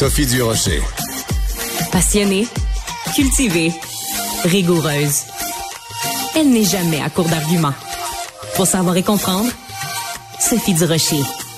Sophie Durocher. Passionnée, cultivée, rigoureuse. Elle n'est jamais à court d'arguments. Pour savoir et comprendre, Sophie Durocher.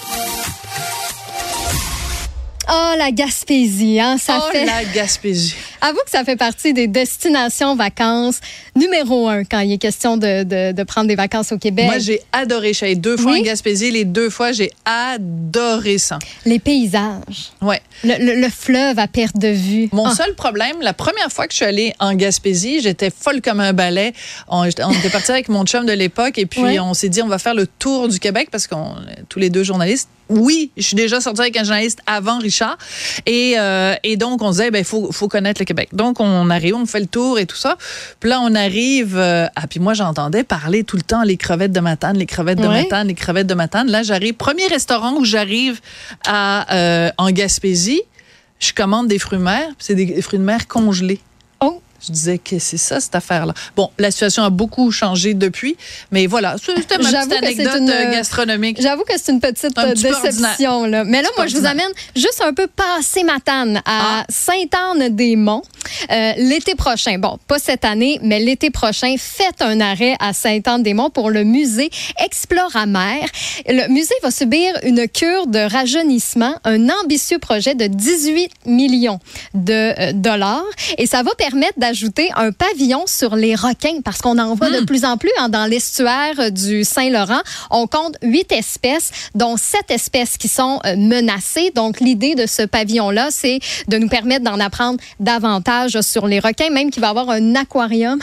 Oh, la Gaspésie, hein, la Gaspésie. Avoue que ça fait partie des destinations vacances numéro 1 quand il est question de prendre des vacances au Québec. Moi, j'ai adoré. Je suis allée 2 fois en Gaspésie. Les 2 fois, j'ai adoré ça. Les paysages. Ouais. Le fleuve à perte de vue. Mon seul problème, la première fois que je suis allée en Gaspésie, j'étais folle comme un balai. On était partis avec mon chum de l'époque et puis on s'est dit, on va faire le tour du Québec parce qu'on tous les 2 journalistes. Oui, je suis déjà sortie avec un journaliste avant Richard. Et donc, on se disait, faut connaître le Québec. Donc, on arrive, on fait le tour et tout ça. Puis là, on arrive... puis moi, j'entendais parler tout le temps les crevettes de Matane, les crevettes de Matane, les crevettes de Matane. Là, j'arrive... Premier restaurant où j'arrive en Gaspésie, je commande des fruits de mer. C'est des fruits de mer congelés. Oh! Je disais que c'est ça, cette affaire-là. Bon, la situation a beaucoup changé depuis, mais voilà, c'était ma petite anecdote gastronomique. J'avoue que c'est une petite déception. Là. Mais là, moi, je vous amène juste un peu passer Matane à Sainte-Anne-des-Monts l'été prochain. Bon, pas cette année, mais l'été prochain, faites un arrêt à Sainte-Anne-des-Monts pour le musée Exploramer. Le musée va subir une cure de rajeunissement, un ambitieux projet de 18 millions de dollars, et ça va permettre d'ajouter un pavillon sur les requins, parce qu'on en voit de plus en plus dans l'estuaire du Saint-Laurent. On compte 8 espèces, dont 7 espèces qui sont menacées. Donc, l'idée de ce pavillon-là, c'est de nous permettre d'en apprendre davantage sur les requins, même qu'il va y avoir un aquarium.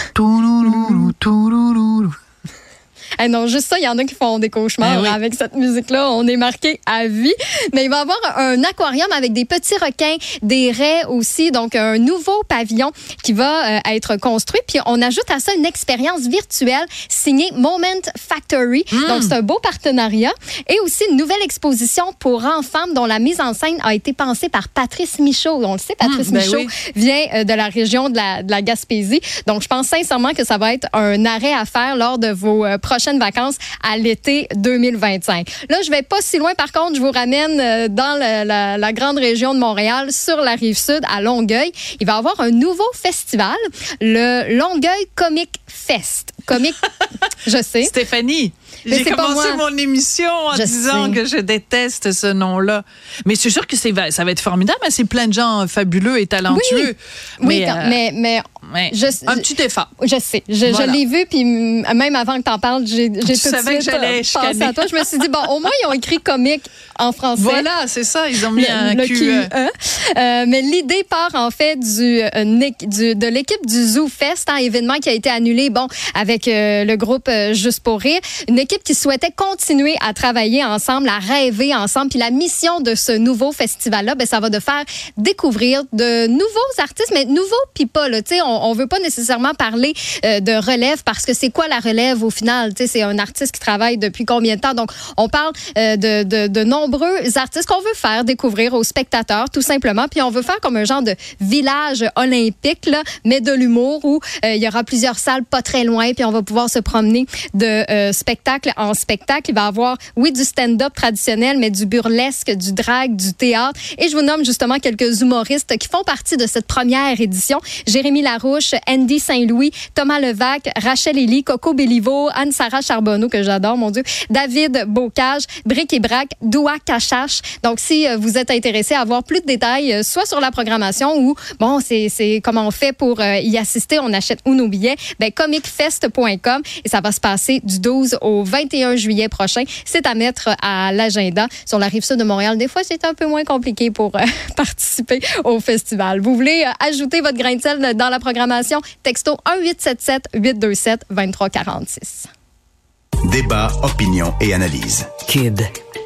Eh non, juste ça, il y en a qui font des cauchemars avec cette musique-là. On est marqué à vie. Mais il va y avoir un aquarium avec des petits requins, des raies aussi. Donc, un nouveau pavillon qui va être construit. Puis, on ajoute à ça une expérience virtuelle signée Moment Factory. Donc, c'est un beau partenariat. Et aussi, une nouvelle exposition pour enfants dont la mise en scène a été pensée par Patrice Michaud. On le sait, Patrice Michaud vient de la région de la Gaspésie. Donc, je pense sincèrement que ça va être un arrêt à faire lors de vos prochaines vacances à l'été 2025. Là, je vais pas si loin. Par contre, je vous ramène dans la grande région de Montréal, sur la Rive-Sud, à Longueuil. Il va y avoir un nouveau festival, le Longueuil Comic Fest. Comic, je sais. Stéphanie, j'ai commencé mon émission en disant que je déteste ce nom-là. Mais c'est sûr que ça va être formidable. C'est plein de gens fabuleux et talentueux. Oui, mais un petit effort. Je sais. Je l'ai vu, puis même avant que tu en parles, j'ai tout de suite pensé à toi. Je me suis dit, bon, au moins, ils ont écrit comique en français. Voilà, c'est ça. Ils ont mis un QE. Mais l'idée part, en fait, de l'équipe du Zoo Fest, événement qui a été annulé, avec le groupe Juste pour rire. Une équipe qui souhaitait continuer à travailler ensemble, à rêver ensemble. Puis la mission de ce nouveau festival-là, ça va de faire découvrir de nouveaux artistes, mais nouveaux puis pas. On veut pas nécessairement parler de relève, parce que c'est quoi la relève au final? C'est un artiste qui travaille depuis combien de temps? Donc, on parle de nombreux artistes qu'on veut faire découvrir aux spectateurs, tout simplement. Puis on veut faire comme un genre de village olympique, là, mais de l'humour, où il y aura plusieurs salles pas très loin, puis on va pouvoir se promener de spectacle en spectacle. Il va y avoir, du stand-up traditionnel, mais du burlesque, du drag, du théâtre. Et je vous nomme justement quelques humoristes qui font partie de cette première édition. Jérémy Larouche, Andy Saint-Louis, Thomas Levac, Rachel Élie, Coco Béliveau, Anne-Sara Charbonneau, que j'adore, mon Dieu, David Bocage, Bric et Brac, Doua Cachache. Donc, si vous êtes intéressé à avoir plus de détails, soit sur la programmation ou, c'est comment on fait pour y assister, on achète où nos billets, comicfest.com, et ça va se passer du 12 au 21 juillet prochain. C'est à mettre à l'agenda. Sur la Rive-Sud de Montréal, des fois, c'est un peu moins compliqué pour participer au festival. Vous voulez ajouter votre grain de sel dans la programmation? Texto 1-877-827-2346. Débat, opinion et analyse. Cube